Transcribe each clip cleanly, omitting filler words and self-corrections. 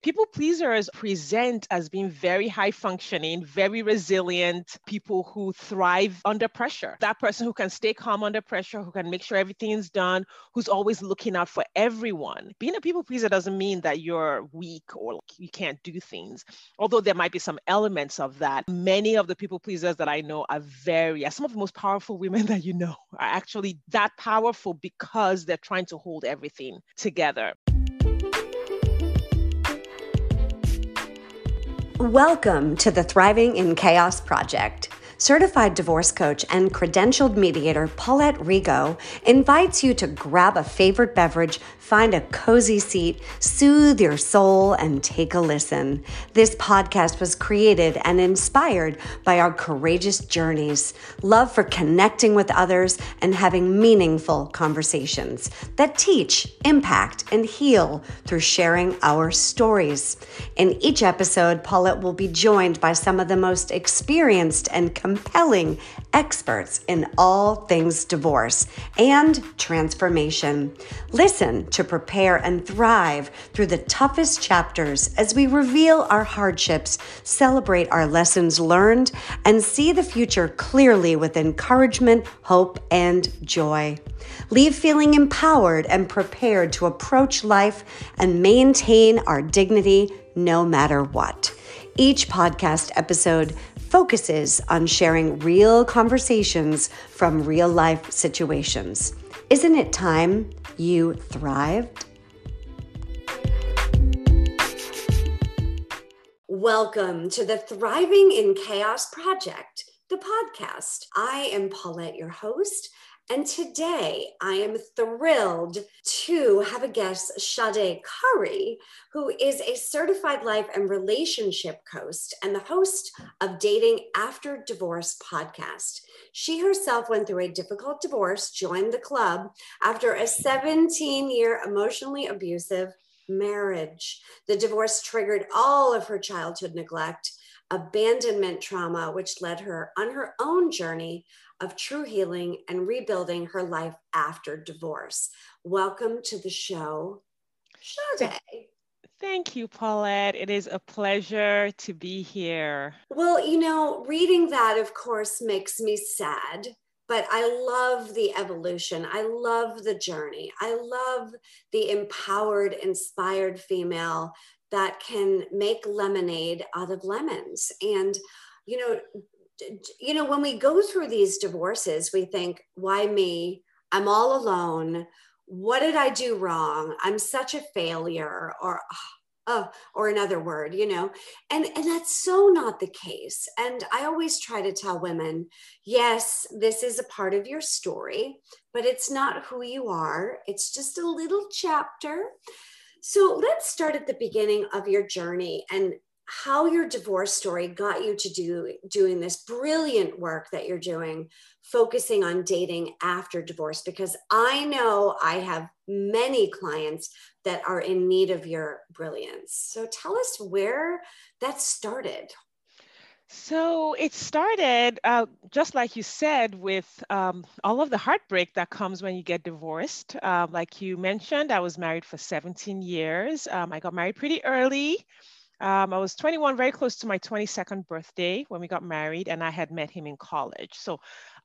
People pleasers present as being very high functioning, very resilient people who thrive under pressure. That person who can stay calm under pressure, who can make sure everything is done, who's always looking out for everyone. Being a people pleaser doesn't mean that you're weak or like you can't do things, although there might be some elements of that. Many of the people pleasers that I know are some of the most powerful women that you know are actually that powerful because they're trying to hold everything together. Welcome to the Thriving in Chaos Project. Certified divorce coach and credentialed mediator Paulette Rigo invites you to grab a favorite beverage, find a cozy seat, soothe your soul, and take a listen. This podcast was created and inspired by our courageous journeys, love for connecting with others, and having meaningful conversations that teach, impact, and heal through sharing our stories. In each episode, Paulette will be joined by some of the most experienced and compelling experts in all things divorce and transformation. Listen to prepare and thrive through the toughest chapters as we reveal our hardships, celebrate our lessons learned, and see the future clearly with encouragement, hope, and joy. Leave feeling empowered and prepared to approach life and maintain our dignity no matter what. Each podcast episode focuses on sharing real conversations from real life situations. Isn't it time you thrived? Welcome to the Thriving in Chaos Project, the podcast. I am Paulette, your host, and today I am thrilled to have a guest, Sade Curry, who is a certified life and relationship coach and the host of Dating After Divorce podcast. She herself went through a difficult divorce, joined the club after a 17-year emotionally abusive marriage. The divorce triggered all of her childhood neglect, abandonment trauma, which led her on her own journey of true healing and rebuilding her life after divorce. Welcome to the show, Sade. Thank you, Paulette. It is a pleasure to be here. Well, reading that, of course, makes me sad, but I love the evolution. I love the journey. I love the empowered, inspired female that can make lemonade out of lemons. And, when we go through these divorces, we think, why me? I'm all alone. What did I do wrong? I'm such a failure, or another word, and that's so not the case. And I always try to tell women, yes, this is a part of your story, but it's not who you are. It's just a little chapter. So let's start at the beginning of your journey and how your divorce story got you to doing this brilliant work that you're doing, focusing on dating after divorce, because I know I have many clients that are in need of your brilliance. So tell us where that started. So it started, just like you said, with all of the heartbreak that comes when you get divorced. Like you mentioned, I was married for 17 years. I got married pretty early. I was 21, very close to my 22nd birthday when we got married, and I had met him in college. So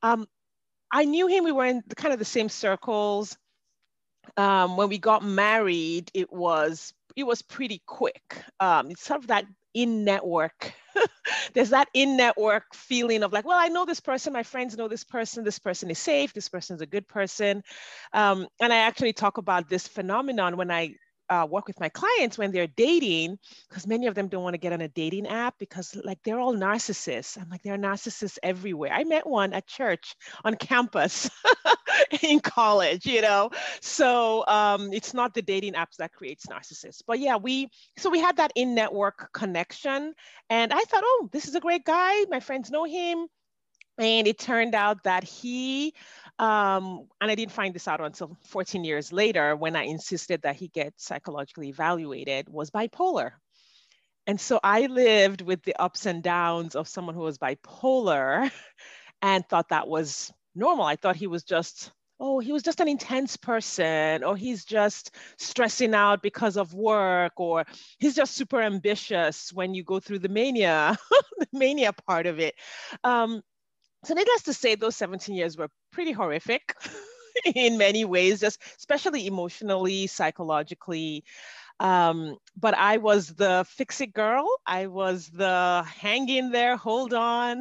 I knew him. We were in kind of the same circles. When we got married, it was pretty quick. It's sort of that in-network. There's that in-network feeling of like, well, I know this person, my friends know this person is safe, this person is a good person. And I actually talk about this phenomenon when I work with my clients when they're dating, because many of them don't want to get on a dating app because like they're all narcissists. I'm like, there are narcissists everywhere. I met one at church on campus in college, So it's not the dating apps that creates narcissists. But yeah, we had that in-network connection. And I thought, oh, this is a great guy. My friends know him. And it turned out that he, and I didn't find this out until 14 years later when I insisted that he get psychologically evaluated, was bipolar. And so I lived with the ups and downs of someone who was bipolar and thought that was normal. I thought he was just oh, he was just an intense person, or he's just stressing out because of work, or he's just super ambitious when you go through the mania, the mania part of it. Um, so needless to say, those 17 years were pretty horrific in many ways, just especially emotionally, psychologically. But I was the fix it girl. I was the hang in there, hold on,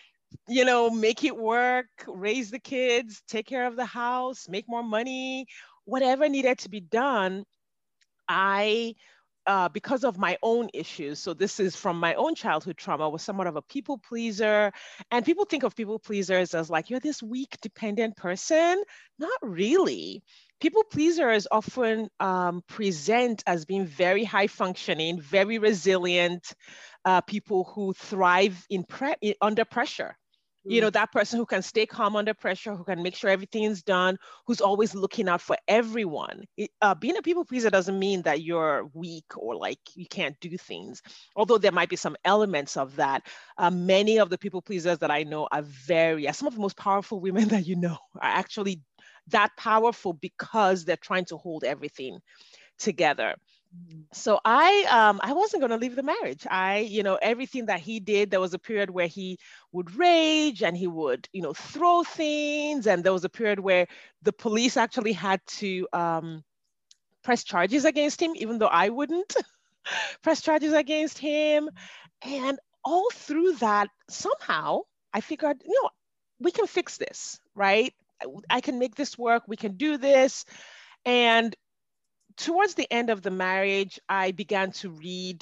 make it work, raise the kids, take care of the house, make more money, whatever needed to be done. I because of my own issues. So this is from my own childhood trauma, was somewhat of a people pleaser. And people think of people pleasers as like, you're this weak, dependent person. Not really. People pleasers often present as being very high functioning, very resilient people who thrive under pressure. That person who can stay calm under pressure, who can make sure everything's done, who's always looking out for everyone. Being a people pleaser doesn't mean that you're weak or like you can't do things, although there might be some elements of that. Many of the people pleasers that I know are some of the most powerful women that you know are actually that powerful because they're trying to hold everything together. So I wasn't going to leave the marriage. Everything that he did, there was a period where he would rage and he would, throw things. And there was a period where the police actually had to press charges against him, even though I wouldn't press charges against him. And all through that, somehow I figured, we can fix this, right? I can make this work. We can do this. And towards the end of the marriage, I began to read.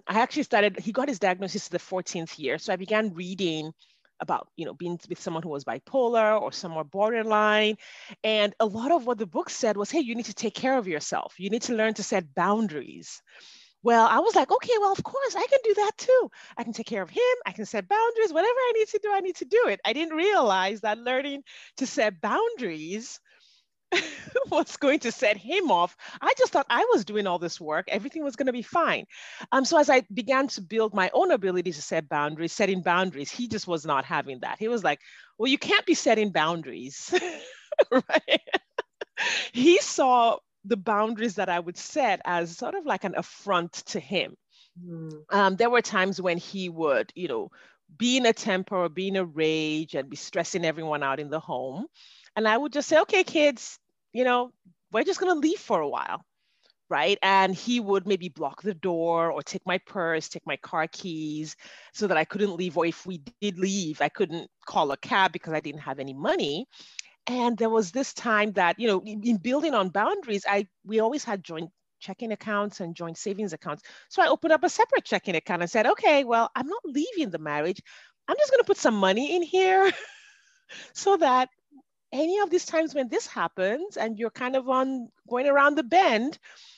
He got his diagnosis the 14th year. So I began reading about, being with someone who was bipolar or somewhere borderline. And a lot of what the book said was, hey, you need to take care of yourself. You need to learn to set boundaries. Well, I was like, okay, well, of course, I can do that too. I can take care of him. I can set boundaries. Whatever I need to do it. I didn't realize that learning to set boundaries was going to set him off. I just thought I was doing all this work. Everything was going to be fine. So as I began to build my own ability to setting boundaries, he just was not having that. He was like, well, you can't be setting boundaries, right? He saw the boundaries that I would set as sort of like an affront to him. There were times when he would, be in a temper or be in a rage and be stressing everyone out in the home. And I would just say, okay, kids, we're just going to leave for a while, right? And he would maybe block the door or take my purse, take my car keys so that I couldn't leave. Or if we did leave, I couldn't call a cab because I didn't have any money. And there was this time that, in building on boundaries, we always had joint checking accounts and joint savings accounts. So I opened up a separate checking account and said, okay, well, I'm not leaving the marriage. I'm just going to put some money in here so that any of these times when this happens and you're kind of going around the bend,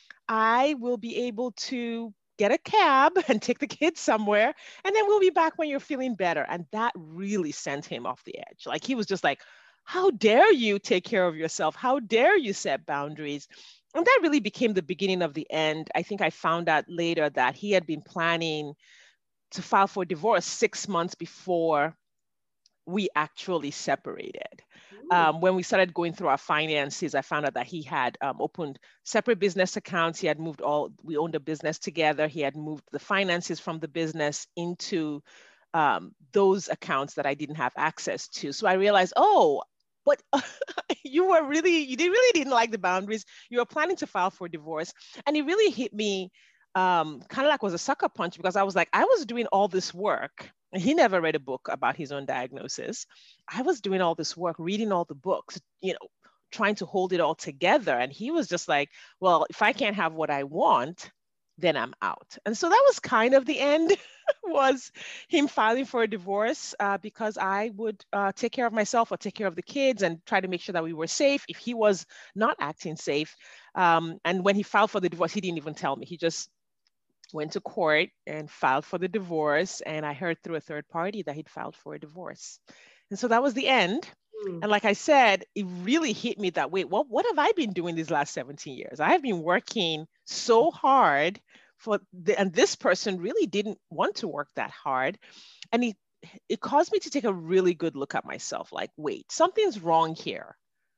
I will be able to get a cab and take the kids somewhere. And then we'll be back when you're feeling better. And that really sent him off the edge. Like he was just like, how dare you take care of yourself? How dare you set boundaries? And that really became the beginning of the end. I think I found out later that he had been planning to file for divorce 6 months before we actually separated. When we started going through our finances, I found out that he had opened separate business accounts. We owned a business together. He had moved the finances from the business into those accounts that I didn't have access to. So I realized, but you really didn't like the boundaries. You were planning to file for divorce. And it really hit me kind of like was a sucker punch, because I was like, I was doing all this work. He never read a book about his own diagnosis. I was doing all this work, reading all the books, trying to hold it all together. And he was just like, well, if I can't have what I want, then I'm out. And so that was kind of the end, was him filing for a divorce because I would take care of myself or take care of the kids and try to make sure that we were safe if he was not acting safe. And when he filed for the divorce, he didn't even tell me. He just went to court and filed for the divorce. And I heard through a third party that he'd filed for a divorce. And so that was the end. And like I said, it really hit me that, wait, what have I been doing these last 17 years? I have been working so hard and this person really didn't want to work that hard. And it caused me to take a really good look at myself. Like, wait, something's wrong here.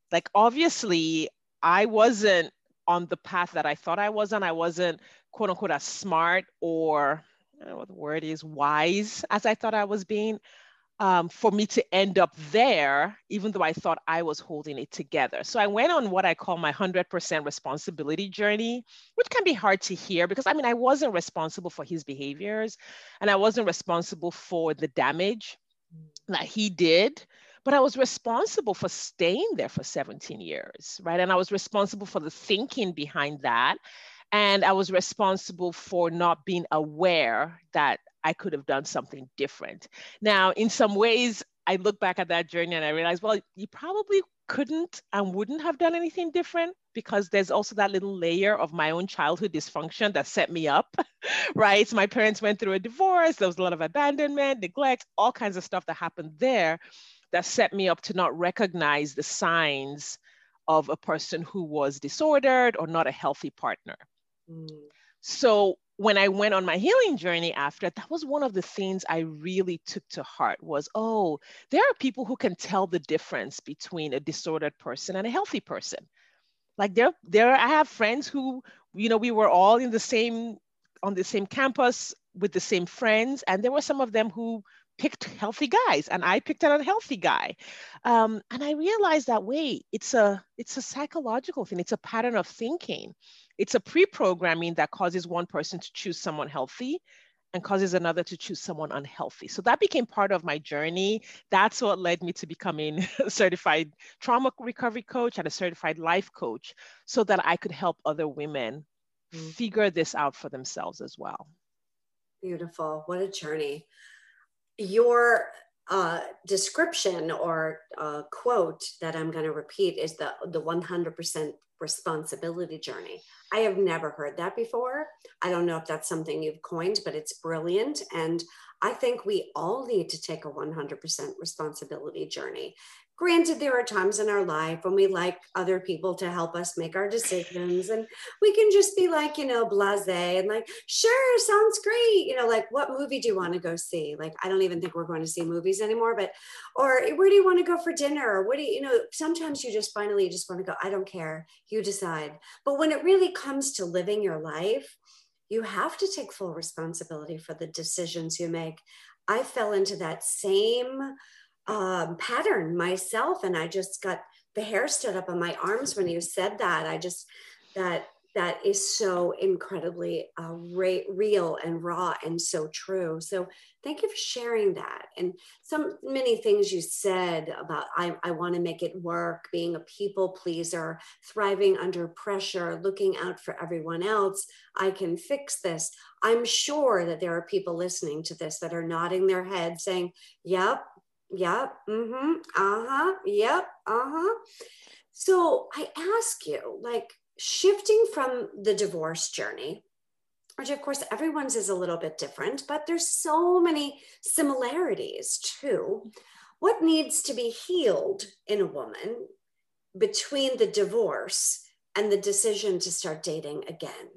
Like, obviously, I wasn't on the path that I thought I was on. I wasn't, quote unquote, as smart or, I don't know what the word is, wise as I thought I was being, for me to end up there, even though I thought I was holding it together. So I went on what I call my 100% responsibility journey, which can be hard to hear because, I mean, I wasn't responsible for his behaviors and I wasn't responsible for the damage that he did, but I was responsible for staying there for 17 years, right? And I was responsible for the thinking behind that. And I was responsible for not being aware that I could have done something different. Now, in some ways, I look back at that journey and I realize, well, you probably couldn't and wouldn't have done anything different because there's also that little layer of my own childhood dysfunction that set me up, right? So my parents went through a divorce. There was a lot of abandonment, neglect, all kinds of stuff that happened there that set me up to not recognize the signs of a person who was disordered or not a healthy partner. Mm. So when I went on my healing journey after, that was one of the things I really took to heart was, oh, there are people who can tell the difference between a disordered person and a healthy person. Like I have friends who, we were all on the same campus with the same friends. And there were some of them who picked healthy guys and I picked an unhealthy guy. And I realized that, wait, it's a psychological thing. It's a pattern of thinking. It's a pre-programming that causes one person to choose someone healthy and causes another to choose someone unhealthy. So that became part of my journey. That's what led me to becoming a certified trauma recovery coach and a certified life coach so that I could help other women figure this out for themselves as well. Beautiful. What a journey. Your description or quote that I'm going to repeat is the 100% responsibility journey. I have never heard that before. I don't know if that's something you've coined, but it's brilliant. And I think we all need to take a 100% responsibility journey. Granted, there are times in our life when we like other people to help us make our decisions and we can just be like, blasé and like, sure, sounds great. Like, what movie do you want to go see? Like, I don't even think we're going to see movies anymore, or where do you want to go for dinner? Or what do sometimes you just finally just want to go, I don't care, you decide. But when it really comes to living your life, you have to take full responsibility for the decisions you make. I fell into that same pattern myself. And I just got the hair stood up on my arms when you said that. That is so incredibly real and raw and so true. So thank you for sharing that. And many things you said about, I want to make it work, being a people pleaser, thriving under pressure, looking out for everyone else. I can fix this. I'm sure that there are people listening to this that are nodding their head saying, yep, mm-hmm, uh-huh, yep, uh-huh. So I ask you, like, shifting from the divorce journey, which of course everyone's is a little bit different, but there's so many similarities too. What needs to be healed in a woman between the divorce and the decision to start dating again?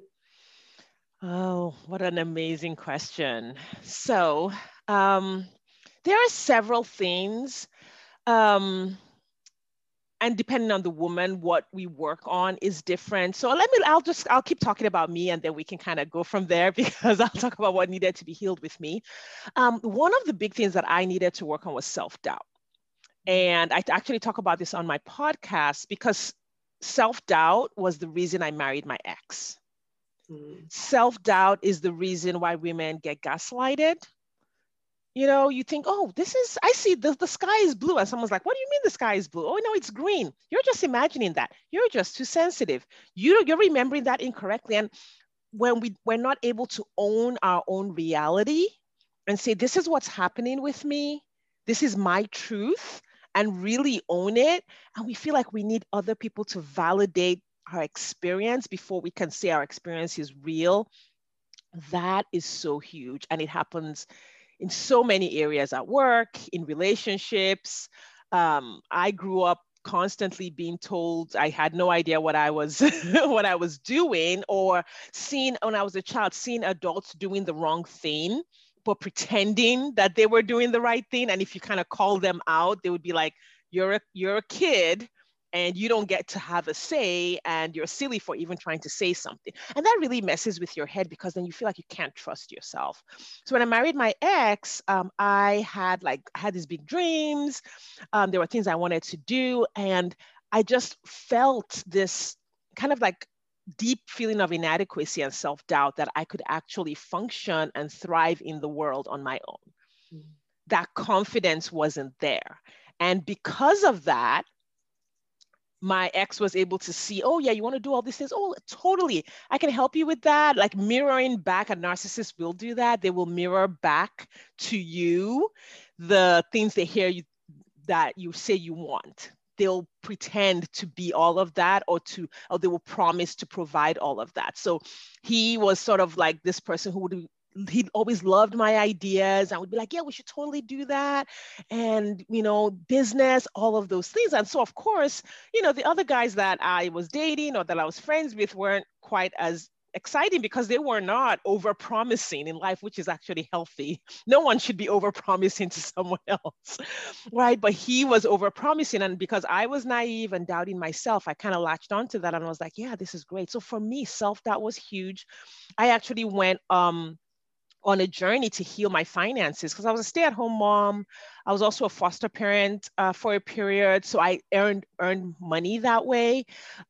Oh, what an amazing question. So, there are several things, and depending on the woman, what we work on is different. So I'll keep talking about me and then we can kind of go from there because I'll talk about what needed to be healed with me. One of the big things that I needed to work on was self-doubt. And I actually talk about this on my podcast because self-doubt was the reason I married my ex. Self-doubt is the reason why women get gaslighted. You think, oh, I see the sky is blue. And someone's like, what do you mean the sky is blue? Oh, no, it's green. You're just imagining that. You're just too sensitive. You're remembering that incorrectly. And when we're not able to own our own reality and say, this is what's happening with me, this is my truth, and really own it. And we feel like we need other people to validate our experience before we can say our experience is real. That is so huge. And it happens in so many areas at work, in relationships. I grew up constantly being told I had no idea what I was what I was doing, or when I was a child, seeing adults doing the wrong thing, but pretending that they were doing the right thing. And if you kind of call them out, they would be like, you're a kid. and you don't get to have a say, and you're silly for even trying to say something. And that really messes with your head, because then you feel like you can't trust yourself. So when I married my ex, I had these big dreams. There were things I wanted to do, and I just felt this kind of like deep feeling of inadequacy and self-doubt that I could actually function and thrive in the world on my own. Mm. That confidence wasn't there. And because of that, my ex was able to see, oh yeah, you want to do all these things? Oh, totally. I can help you with that. Like mirroring back, a narcissist will do that. They will mirror back to you the things they hear you that you say you want. They'll pretend to be all of that, or they will promise to provide all of that. So he was sort of like this person who he'd always loved my ideas. I would be like, yeah, we should totally do that. And, business, all of those things. And so, of course, the other guys that I was dating or that I was friends with weren't quite as exciting, because they were not over promising in life, which is actually healthy. No one should be over promising to someone else, right? But he was over promising, and because I was naive and doubting myself, I kind of latched onto that, and I was like, yeah, this is great. So for me, self-doubt was huge. I actually went on a journey to heal my finances, because I was a stay-at-home mom. I was also a foster parent for a period, so I earned money that way,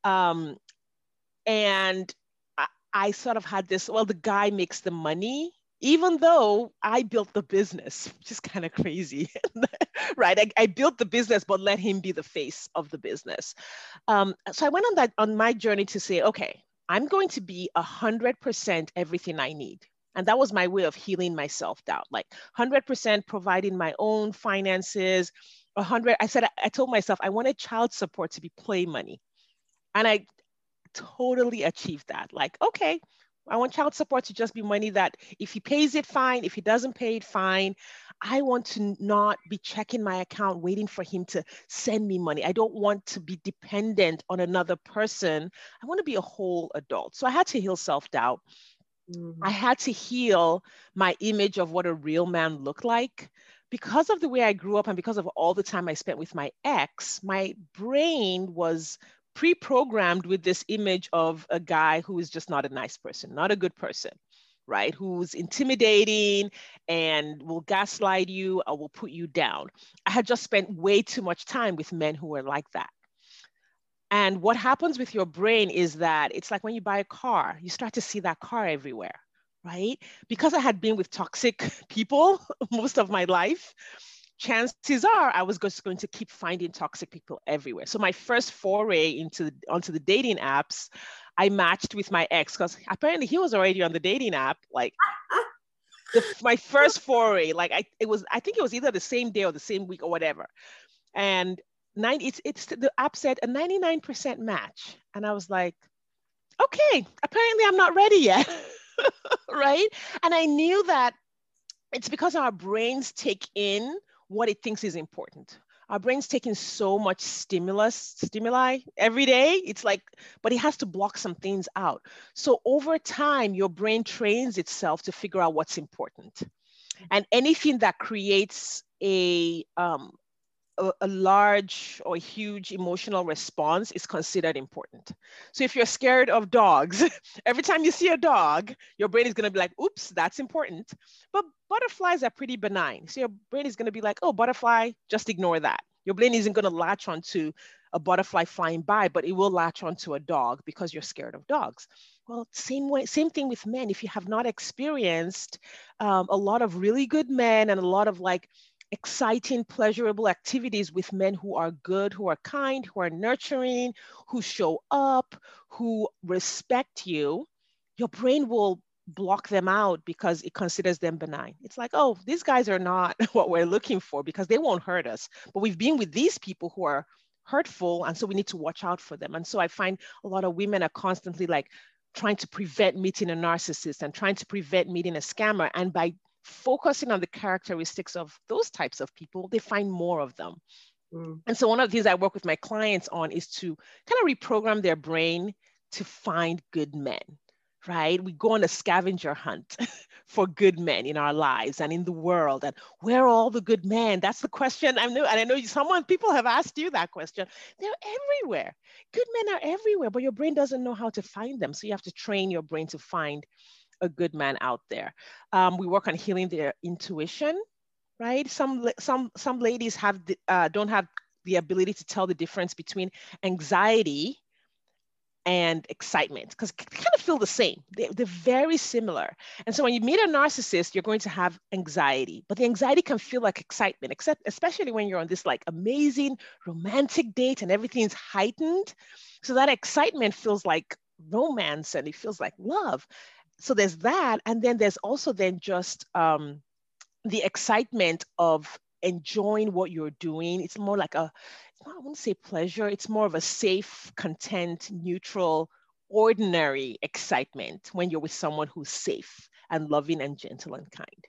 and I sort of had this, well, the guy makes the money, even though I built the business, which is kind of crazy, right? I built the business, but let him be the face of the business. So I went on my journey to say, okay, I'm going to be 100% everything I need. And that was my way of healing my self-doubt, like 100% providing my own finances, 100. I told myself I wanted child support to be play money. And I totally achieved that. Like, okay, I want child support to just be money that if he pays it, fine. If he doesn't pay it, fine. I want to not be checking my account, waiting for him to send me money. I don't want to be dependent on another person. I want to be a whole adult. So I had to heal self-doubt. Mm-hmm. I had to heal my image of what a real man looked like. Because of the way I grew up and because of all the time I spent with my ex, my brain was pre-programmed with this image of a guy who is just not a nice person, not a good person, right? Who's intimidating and will gaslight you or will put you down. I had just spent way too much time with men who were like that. And what happens with your brain is that it's like when you buy a car, you start to see that car everywhere, right? Because I had been with toxic people most of my life, chances are I was just going to keep finding toxic people everywhere. So my first foray onto the dating apps, I matched with my ex, because apparently he was already on the dating app. Like my first foray, like I think it was either the same day or the same week or whatever. And the app said a 99% match. And I was like, okay, apparently I'm not ready yet. Right? And I knew that it's because our brains take in what it thinks is important. Our brain's taking so much stimuli every day. It's like, but it has to block some things out. So over time, your brain trains itself to figure out what's important. And anything that creates a large or huge emotional response is considered important. So if you're scared of dogs, every time you see a dog, your brain is going to be like, oops, that's important. But butterflies are pretty benign. So your brain is going to be like, oh, butterfly, just ignore that. Your brain isn't going to latch onto a butterfly flying by, but it will latch onto a dog because you're scared of dogs. Well, same thing with men. If you have not experienced a lot of really good men and a lot of like exciting, pleasurable activities with men who are good, who are kind, who are nurturing, who show up, who respect you, your brain will block them out because it considers them benign. It's like, oh, these guys are not what we're looking for because they won't hurt us. But we've been with these people who are hurtful, and so we need to watch out for them. And so I find a lot of women are constantly like trying to prevent meeting a narcissist and trying to prevent meeting a scammer. And by focusing on the characteristics of those types of people, they find more of them. And so one of the things I work with my clients on is to kind of reprogram their brain to find good men, right? We go on a scavenger hunt for good men in our lives and in the world, and where are all the good men? That's the question. I know people have asked you that question. They're everywhere. Good men are everywhere, but your brain doesn't know how to find them. So you have to train your brain to find a good man out there. We work on healing their intuition, right? Some ladies don't have the ability to tell the difference between anxiety and excitement, because they kind of feel the same. They're very similar. And so when you meet a narcissist, you're going to have anxiety, but the anxiety can feel like excitement, especially when you're on this like amazing romantic date and everything's heightened. So that excitement feels like romance and it feels like love. So there's that. And then there's also then just the excitement of enjoying what you're doing. It's more like I wouldn't say pleasure. It's more of a safe, content, neutral, ordinary excitement when you're with someone who's safe and loving and gentle and kind.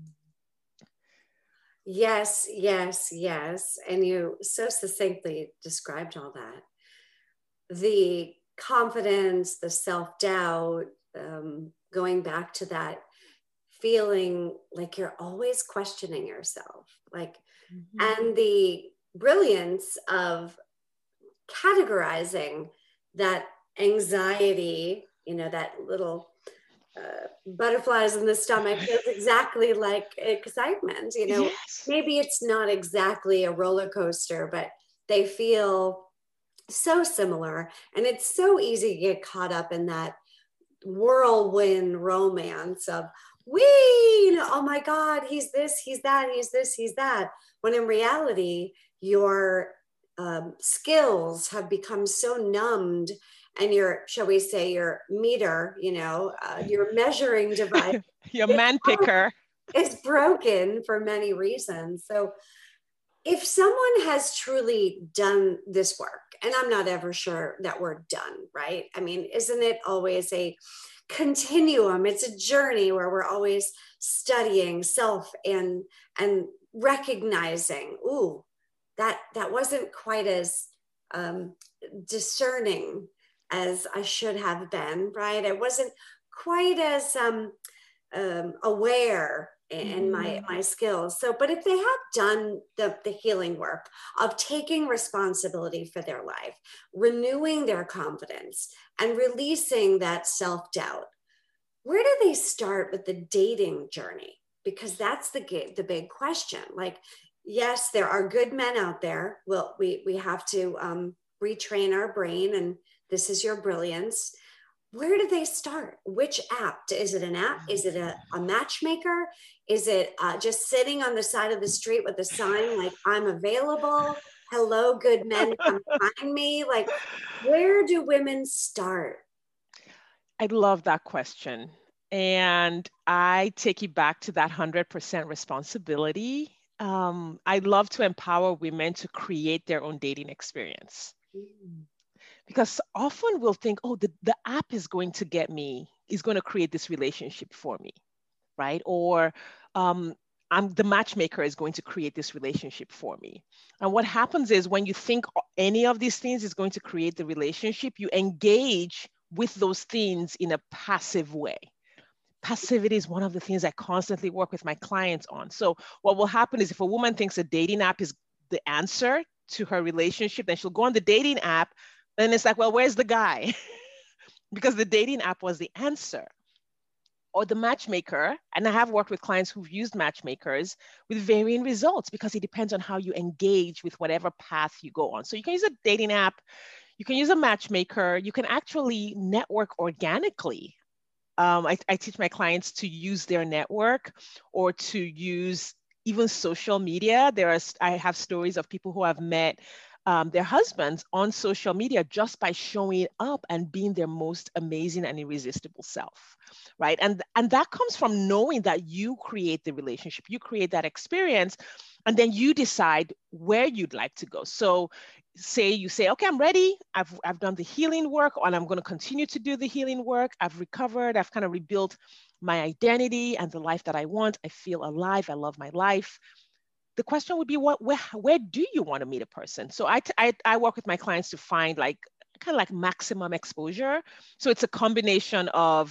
Yes, yes, yes. And you so succinctly described all that. The confidence, the self-doubt, going back to that feeling like you're always questioning yourself, like, and the brilliance of categorizing that anxiety, that little butterflies in the stomach feels exactly like excitement. Yes. Maybe it's not exactly a roller coaster, but they feel so similar. And it's so easy to get caught up in that whirlwind romance of, oh my God, he's this, he's that, he's this, he's that. When in reality, your skills have become so numbed, and shall we say, your meter, your measuring device, your man picker, is broken for many reasons. So if someone has truly done this work, and I'm not ever sure that we're done, right? I mean, isn't it always a continuum? It's a journey where we're always studying self and recognizing, ooh, that wasn't quite as discerning as I should have been, right? I wasn't quite as aware in my skills. So, but if they have done the healing work of taking responsibility for their life, renewing their confidence, and releasing that self-doubt, where do they start with the dating journey? Because that's the big question. Like, yes, there are good men out there. Well, we have to retrain our brain, and this is your brilliance. Where do they start? Which app? Is it an app? Is it a matchmaker? Is it just sitting on the side of the street with a sign like, I'm available? Hello, good men, come find me. Like, where do women start? I love that question. And I take you back to that 100% responsibility. I love to empower women to create their own dating experience. Because often we'll think, oh, the app is going to create this relationship for me, right? Or the matchmaker is going to create this relationship for me. And what happens is when you think any of these things is going to create the relationship, you engage with those things in a passive way. Passivity is one of the things I constantly work with my clients on. So what will happen is if a woman thinks a dating app is the answer to her relationship, then she'll go on the dating app. Then it's like, well, where's the guy? Because the dating app was the answer. Or the matchmaker, and I have worked with clients who've used matchmakers with varying results because it depends on how you engage with whatever path you go on. So you can use a dating app, you can use a matchmaker, you can actually network organically. I teach my clients to use their network or to use even social media. I have stories of people who have met their husbands on social media just by showing up and being their most amazing and irresistible self, right? And that comes from knowing that you create the relationship, you create that experience, and then you decide where you'd like to go. So you say, okay, I'm ready. I've done the healing work, and I'm going to continue to do the healing work. I've recovered. I've kind of rebuilt my identity and the life that I want. I feel alive. I love my life. The question would be, where do you want to meet a person? So I work with my clients to find kind of like maximum exposure. So it's a combination of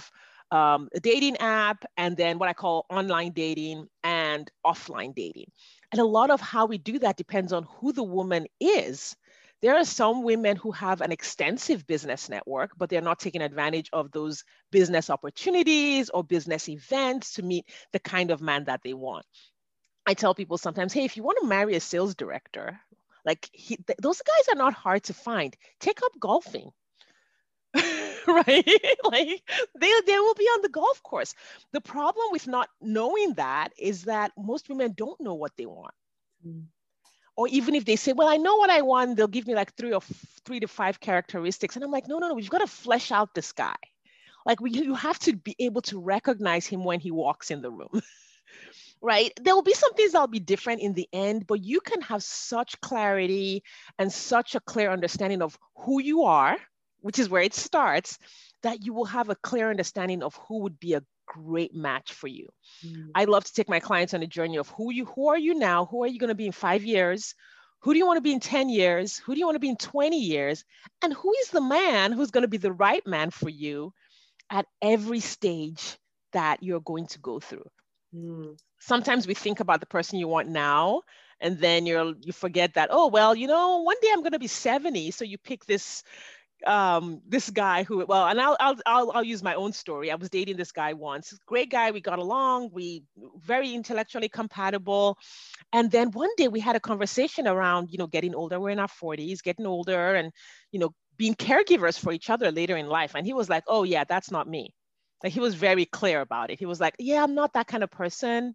a dating app, and then what I call online dating and offline dating. And a lot of how we do that depends on who the woman is. There are some women who have an extensive business network, but they're not taking advantage of those business opportunities or business events to meet the kind of man that they want. I tell people sometimes, hey, if you want to marry a sales director, like those guys are not hard to find. Take up golfing. Right? Like they will be on the golf course. The problem with not knowing that is that most women don't know what they want. Mm. Or even if they say, well, I know what I want, they'll give me like three to five characteristics. And I'm like, no, we've got to flesh out this guy. Like you have to be able to recognize him when he walks in the room. Right? There will be some things that'll be different in the end, but you can have such clarity and such a clear understanding of who you are, which is where it starts, that you will have a clear understanding of who would be a great match for you. Mm. I love to take my clients on a journey of who are you now? Who are you going to be in 5 years? Who do you want to be in 10 years? Who do you want to be in 20 years? And who is the man who's going to be the right man for you at every stage that you're going to go through? Mm. Sometimes we think about the person you want now, and then you forget that, oh, well, one day I'm going to be 70. So you pick this guy who, well, and I'll use my own story. I was dating this guy once, great guy. We got along, we very intellectually compatible. And then one day we had a conversation around, getting older. We're in our 40s, getting older, and, being caregivers for each other later in life. And he was like, oh yeah, that's not me. Like he was very clear about it. He was like, yeah, I'm not that kind of person.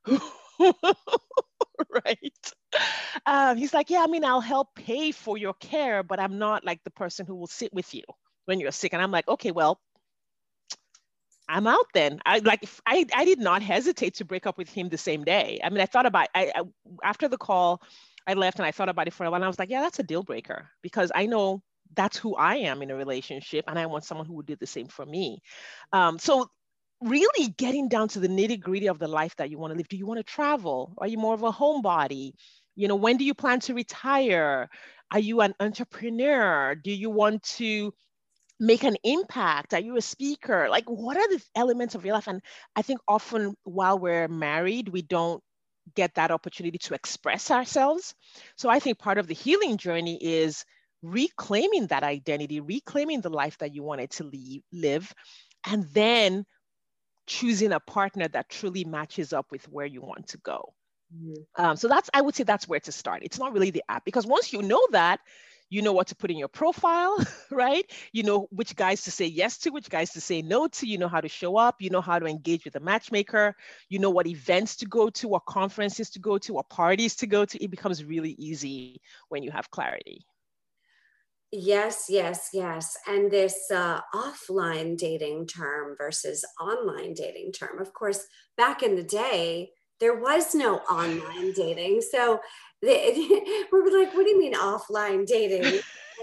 Right. He's like, yeah, I mean, I'll help pay for your care, but I'm not like the person who will sit with you when you're sick. And I'm like, okay, well, I'm out then. I did not hesitate to break up with him the same day. I mean, I thought about, after the call, I left and I thought about it for a while. And I was like, yeah, that's a deal breaker, because I know that's who I am in a relationship, and I want someone who would do the same for me. So really getting down to the nitty gritty of the life that you want to live. Do you want to travel? Are you more of a homebody? When do you plan to retire? Are you an entrepreneur? Do you want to make an impact? Are you a speaker? Like, what are the elements of your life? And I think often while we're married, we don't get that opportunity to express ourselves. So I think part of the healing journey is reclaiming that identity, reclaiming the life that you wanted to live, and then choosing a partner that truly matches up with where you want to go. Mm-hmm. So I would say that's where to start. It's not really the app, because once you know that, you know what to put in your profile, right? You know which guys to say yes to, which guys to say no to, you know how to show up, you know how to engage with a matchmaker, you know what events to go to, what conferences to go to, what parties to go to. It becomes really easy when you have clarity. Yes, yes, yes. And this offline dating term versus online dating term, of course, back in the day, there was no online dating. So we were like, what do you mean offline dating?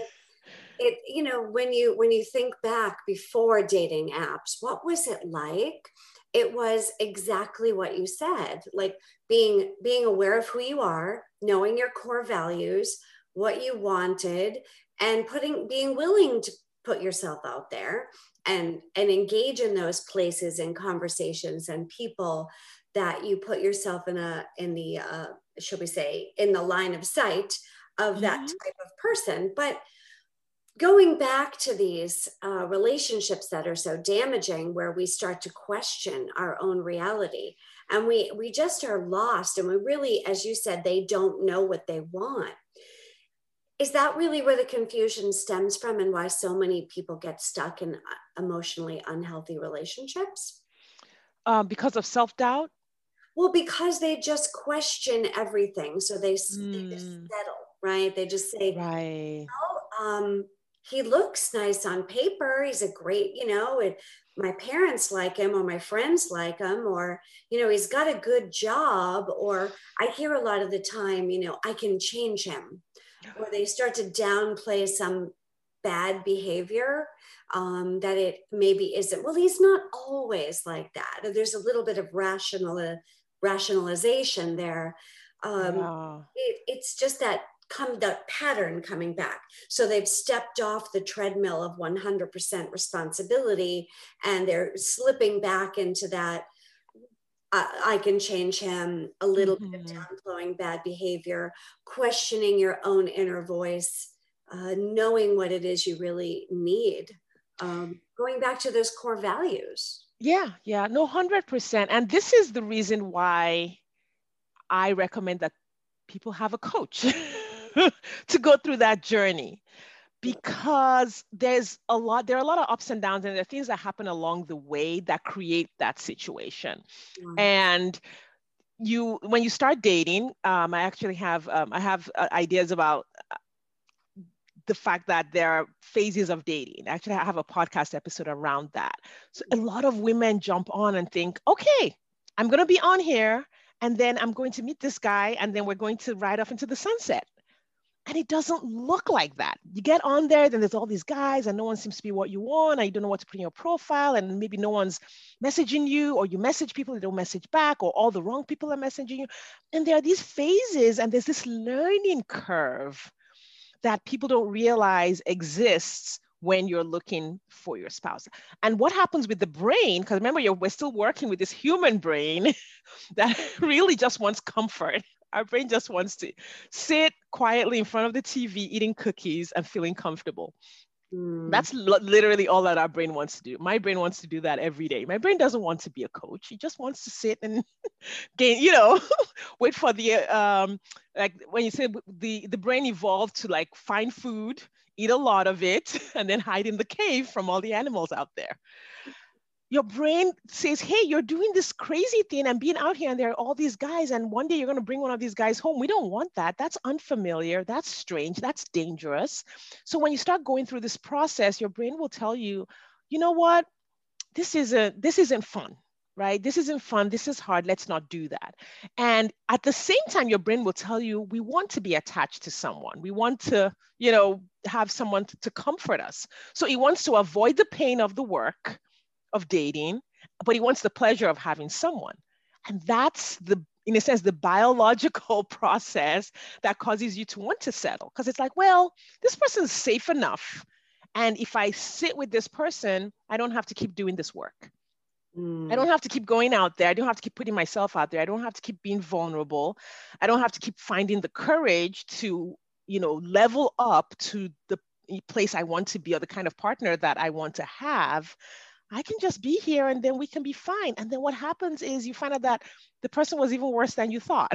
When you think back before dating apps, what was it like? It was exactly what you said, like being aware of who you are, knowing your core values, what you wanted, and being willing to put yourself out there and engage in those places and conversations and people that you put yourself in the should we say, in the line of sight of mm-hmm. that type of person. But going back to these relationships that are so damaging, where we start to question our own reality, and we just are lost, and we really, as you said, they don't know what they want. Is that really where the confusion stems from, and why so many people get stuck in emotionally unhealthy relationships? Because of self-doubt? Well, because they just question everything. So they just settle, right? They just say, right. He looks nice on paper. He's a great, my parents like him, or my friends like him, or, he's got a good job, or I hear a lot of the time, I can change him. Or they start to downplay some bad behavior that it maybe isn't. Well, he's not always like that. There's a little bit of rationalization there. It's just that that pattern coming back. So they've stepped off the treadmill of 100% responsibility and they're slipping back into that. I can change him, a little bit of downflowing bad behavior, questioning your own inner voice, knowing what it is you really need, going back to those core values. Yeah, yeah, no, 100%. And this is the reason why I recommend that people have a coach to go through that journey, because there are a lot of ups and downs, and there are things that happen along the way that create that situation. And when you start dating, I actually have ideas about the fact that there are phases of dating. Actually, I have a podcast episode around that. So a lot of women jump on and think, okay, I'm going to be on here, and then I'm going to meet this guy, and then we're going to ride off into the sunset. And it doesn't look like that. You get on there, then there's all these guys, and no one seems to be what you want, and you don't know what to put in your profile, and maybe no one's messaging you, or you message people, they don't message back, or all the wrong people are messaging you. And there are these phases, and there's this learning curve that people don't realize exists when you're looking for your spouse. And what happens with the brain, because remember, we're still working with this human brain that really just wants comfort. Our brain just wants to sit quietly in front of the TV, eating cookies and feeling comfortable. That's literally all that our brain wants to do. My brain wants to do that every day. My brain doesn't want to be a coach. He just wants to sit and gain, wait for the, like when you say the brain evolved to like find food, eat a lot of it, and then hide in the cave from all the animals out there. Your brain says, hey, you're doing this crazy thing and being out here, and there are all these guys, and one day you're going to bring one of these guys home. We don't want that. That's unfamiliar. That's strange. That's dangerous. So when you start going through this process, your brain will tell you, you know what? This isn't fun, right? This isn't fun. This is hard. Let's not do that. And at the same time, your brain will tell you, we want to be attached to someone. We want to, have someone to comfort us. So it wants to avoid the pain of the work of dating, but he wants the pleasure of having someone. And that's in a sense, the biological process that causes you to want to settle. Because it's like, well, this person's safe enough. And if I sit with this person, I don't have to keep doing this work. I don't have to keep going out there. I don't have to keep putting myself out there. I don't have to keep being vulnerable. I don't have to keep finding the courage to, level up to the place I want to be, or the kind of partner that I want to have. I can just be here, and then we can be fine. And then what happens is you find out that the person was even worse than you thought.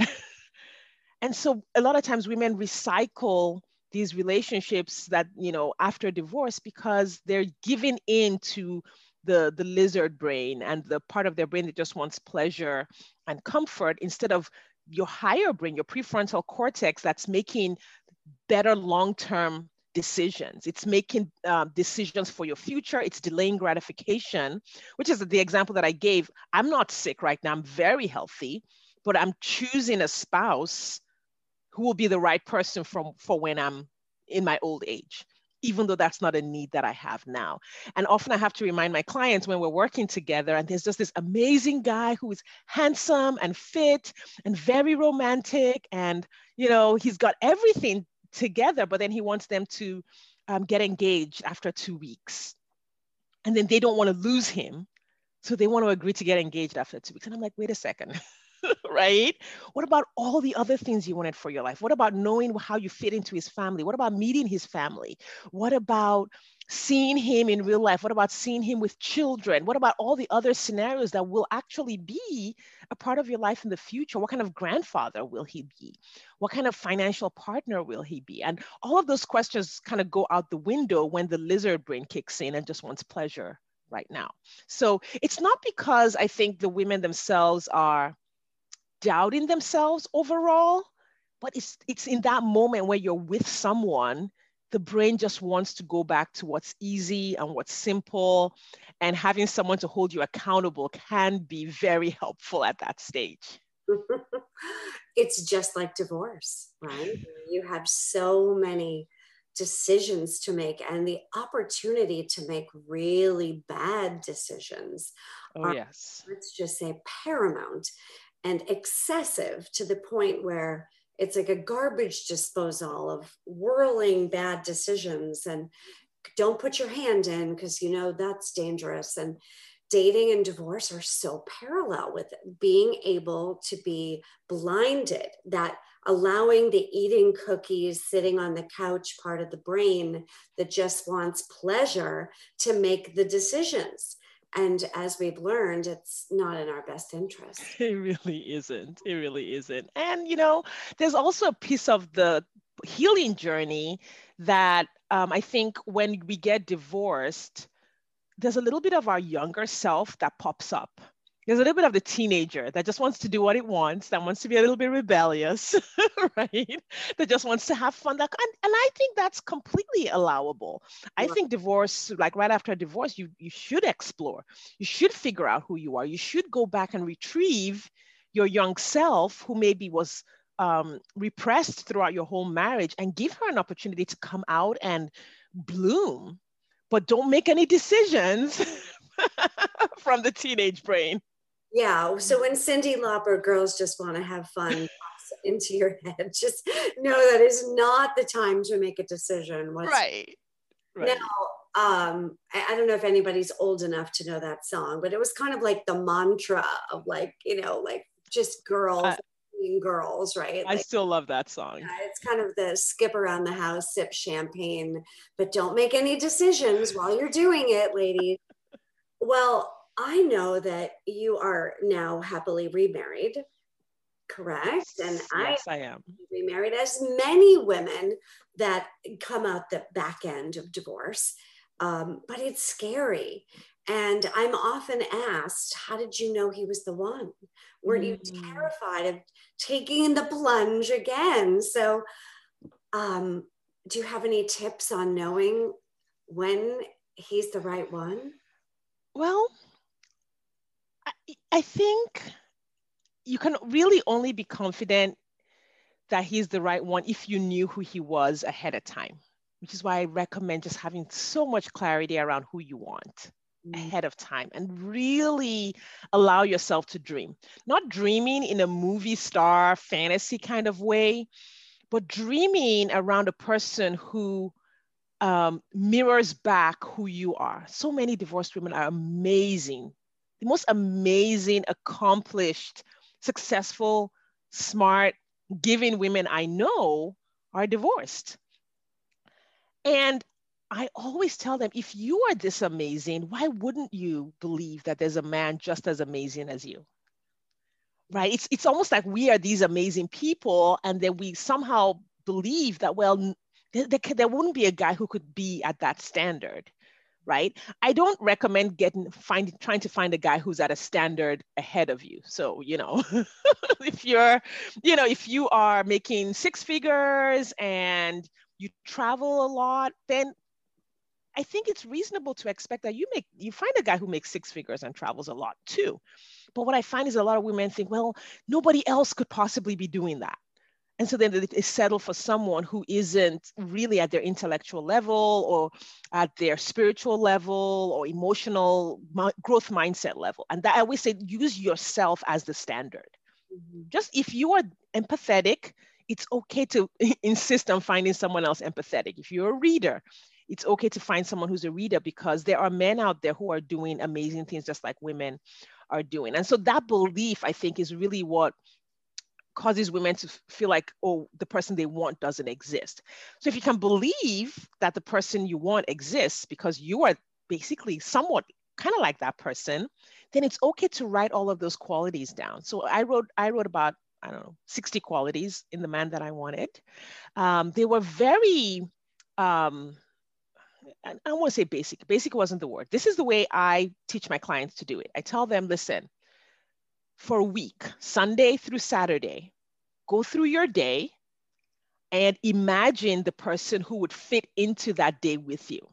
And so a lot of times women recycle these relationships that, after divorce, because they're giving in to the lizard brain and the part of their brain that just wants pleasure and comfort, instead of your higher brain, your prefrontal cortex, that's making better long-term decisions. It's making decisions for your future. It's delaying gratification, which is the example that I gave. I'm not sick right now. I'm very healthy, but I'm choosing a spouse who will be the right person for when I'm in my old age, even though that's not a need that I have now. And often I have to remind my clients when we're working together, and there's just this amazing guy who is handsome and fit and very romantic, and he's got everything together, but then he wants them to get engaged after 2 weeks. And then they don't want to lose him. So they want to agree to get engaged after 2 weeks. And I'm like, wait a second, right? What about all the other things you wanted for your life? What about knowing how you fit into his family? What about meeting his family? What about seeing him in real life? What about seeing him with children? What about all the other scenarios that will actually be a part of your life in the future? What kind of grandfather will he be? What kind of financial partner will he be? And all of those questions kind of go out the window when the lizard brain kicks in and just wants pleasure right now. So it's not because I think the women themselves are doubting themselves overall, but it's in that moment where you're with someone, the brain just wants to go back to what's easy and what's simple, and having someone to hold you accountable can be very helpful at that stage. It's just like divorce, right? You have so many decisions to make, and the opportunity to make really bad decisions yes, let's just say, paramount and excessive, to the point where it's like a garbage disposal of whirling bad decisions, and don't put your hand in because you know that's dangerous. And dating and divorce are so parallel with it. Being able to be blinded, that allowing the eating cookies, sitting on the couch part of the brain that just wants pleasure to make the decisions. And as we've learned, it's not in our best interest. It really isn't. It really isn't. And, you know, there's also a piece of the healing journey that I think when we get divorced, there's a little bit of our younger self that pops up. There's a little bit of the teenager that just wants to do what it wants, that wants to be a little bit rebellious, right? That just wants to have fun. And I think that's completely allowable. I think divorce, like right after a divorce, you should explore. You should figure out who you are. You should go back and retrieve your young self who maybe was repressed throughout your whole marriage, and give her an opportunity to come out and bloom. But don't make any decisions from the teenage brain. Yeah. So when Cyndi Lauper, girls just want to have fun, into your head, just know that is not the time to make a decision. Right. Now, I don't know if anybody's old enough to know that song, but it was kind of like the mantra of like, you know, like just girls being girls, right? I still love that song. Yeah, it's kind of the skip around the house, sip champagne, but don't make any decisions while you're doing it, ladies. Well, I know that you are now happily remarried, correct? And yes, I am remarried, as many women that come out the back end of divorce, but it's scary. And I'm often asked, how did you know he was the one? Weren't you terrified of taking the plunge again? So do you have any tips on knowing when he's the right one? Well, I think you can really only be confident that he's the right one if you knew who he was ahead of time, which is why I recommend just having so much clarity around who you want ahead of time, and really allow yourself to dream. Not dreaming in a movie star fantasy kind of way, but dreaming around a person who mirrors back who you are. So many divorced women are amazing. The most amazing, accomplished, successful, smart, giving women I know are divorced. And I always tell them, if you are this amazing, why wouldn't you believe that there's a man just as amazing as you? Right? It's almost like we are these amazing people, and then we somehow believe that, well, there wouldn't be a guy who could be at that standard. Right? I don't recommend trying to find a guy who's at a standard ahead of you. So, you know, if you are making six figures and you travel a lot, then I think it's reasonable to expect that you find a guy who makes six figures and travels a lot too. But what I find is a lot of women think, well, nobody else could possibly be doing that. And so then they settle for someone who isn't really at their intellectual level, or at their spiritual level, or emotional growth mindset level. And that I always say, use yourself as the standard. Just if you are empathetic, it's okay to insist on finding someone else empathetic. If you're a reader, it's okay to find someone who's a reader, because there are men out there who are doing amazing things just like women are doing. And so that belief, I think, is really what causes women to feel like, oh, the person they want doesn't exist. So if you can believe that the person you want exists because you are basically somewhat kind of like that person, then it's okay to write all of those qualities down. So I wrote about, I don't know, 60 qualities in the man that I wanted. They were very, I don't want to say basic. Basic wasn't the word. This is the way I teach my clients to do it. I tell them, listen, for a week, Sunday through Saturday, go through your day and imagine the person who would fit into that day with you,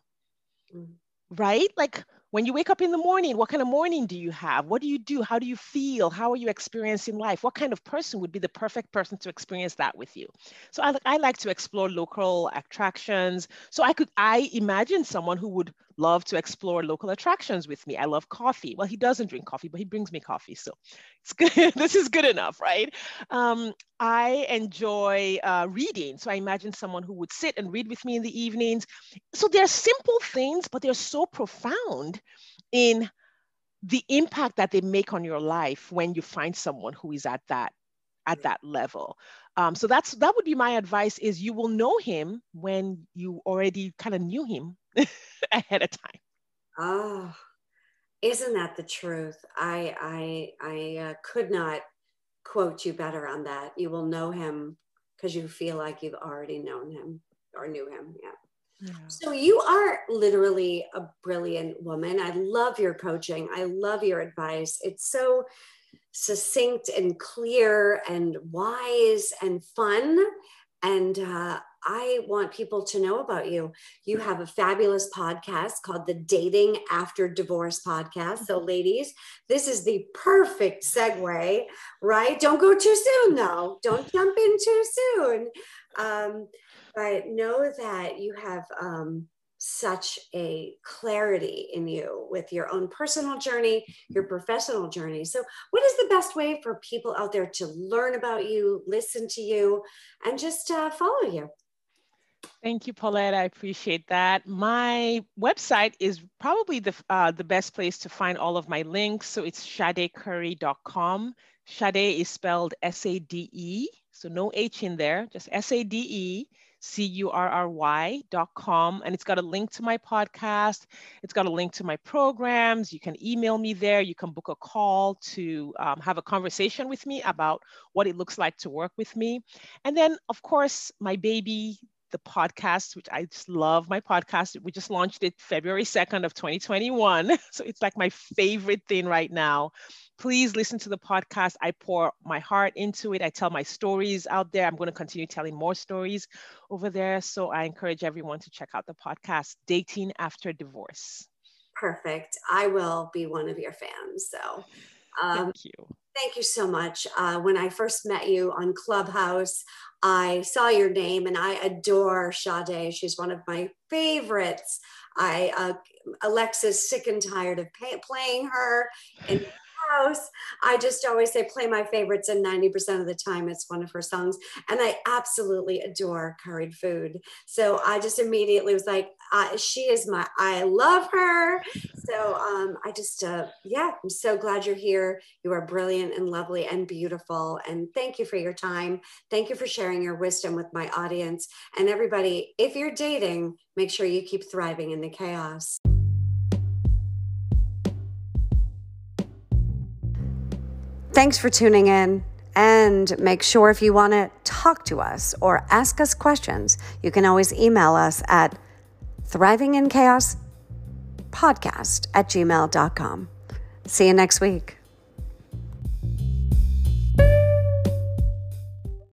right? Like when you wake up in the morning, what kind of morning do you have? What do you do? How do you feel? How are you experiencing life? What kind of person would be the perfect person to experience that with you? So I like to explore local attractions. So I imagine someone who would love to explore local attractions with me. I love coffee. Well, he doesn't drink coffee, but he brings me coffee. So it's good. This is good enough, right? I enjoy reading. So I imagine someone who would sit and read with me in the evenings. So they're simple things, but they're so profound in the impact that they make on your life when you find someone who is at that level. So that would be my advice, is you will know him when you already kind of knew him ahead of time. Oh, isn't that the truth? I could not quote you better on that. You will know him because you feel like you've already known him or knew him. Yeah. So you are literally a brilliant woman. I love your coaching. I love your advice. It's so succinct and clear and wise and fun. And I want people to know about you. You have a fabulous podcast called the Dating After Divorce podcast. So ladies, this is the perfect segue, right? Don't go too soon though. Don't jump in too soon. But know that you have such a clarity in you with your own personal journey, your professional journey. So what is the best way for people out there to learn about you, listen to you, and just follow you? Thank you, Paulette. I appreciate that. My website is probably the best place to find all of my links. So it's SadeCurry.com. Sade is spelled S-A-D-E, so no H in there, just SadeCurry.com. And it's got a link to my podcast. It's got a link to my programs. You can email me there. You can book a call to have a conversation with me about what it looks like to work with me. And then, of course, my baby, the podcast, which I just love my podcast. We just launched it February 2nd of 2021. So it's like my favorite thing right now. Please listen to the podcast. I pour my heart into it. I tell my stories out there. I'm going to continue telling more stories over there. So I encourage everyone to check out the podcast, Dating After Divorce. Perfect. I will be one of your fans. So thank you. Thank you so much. When I first met you on Clubhouse, I saw your name and I adore Sade. She's one of my favorites. Alexa's sick and tired of playing her in the house. I just always say play my favorites, and 90% of the time it's one of her songs. And I absolutely adore curried food. So I just immediately was like, I love her. So I'm so glad you're here. You are brilliant and lovely and beautiful. And thank you for your time. Thank you for sharing your wisdom with my audience. And everybody, if you're dating, make sure you keep thriving in the chaos. Thanks for tuning in. And make sure, if you want to talk to us or ask us questions, you can always email us at thrivinginchaospodcast@gmail.com. See you next week.